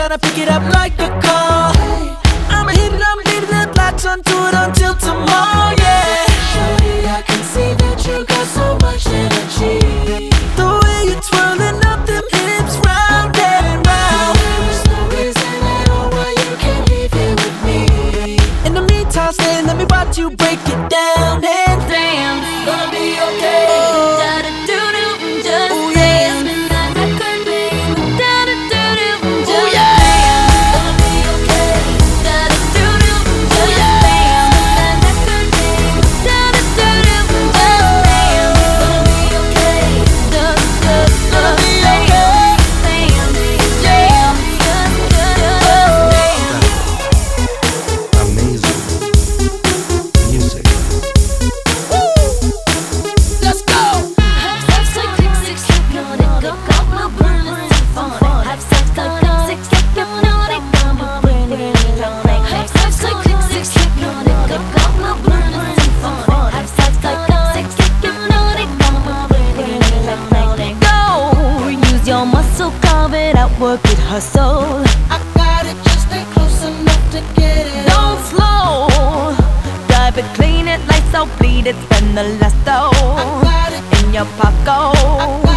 tryna pick it up like a call. I'ma hit it, I'm leaving it, latch onto it until tomorrow, yeah. Shorty, I can see that you got so much energy. The way you're twirling up them hips round and round. There is no reason at all why you can't leave here with me. In the meantime, stay, let me watch you break it down. And Damn, gonna be okay. Da-da-doo-doo, just ooh, dance. yeah. Midnight record, baby. Da-da-doo-doo, Ooh, just yeah. dance. Gonna be okay. Da-da-doo-doo, just dance. Midnight record, baby. Da-da-doo-doo, just dance. Gonna be okay. Gonna be okay. Amazing music. Let's go. Have sex like six, hypnotic, got my brain symphonic. Have sex like six, hypnotic, got my brain electronic. Have sex like six, hypnotic, got my brain symphonic. Have sex like six, hypnotic, got my brain electronic. Go, use your muscle, carve it out, work it, hustle. I got it, just stay close enough to get it. Don't slow, drive it, clean it, lights out, bleed it, spend the last I dough got it, in your pocket.